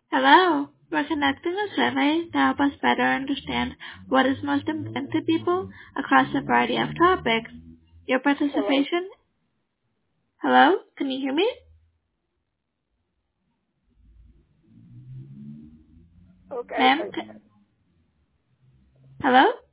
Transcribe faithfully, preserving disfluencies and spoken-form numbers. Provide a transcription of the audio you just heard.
Hello. We're conducting a survey to help us better understand what is most important to people across a variety of topics. Your Hello. participation. Hello? Can you hear me? Okay. Ma'am? Thank c- Hello?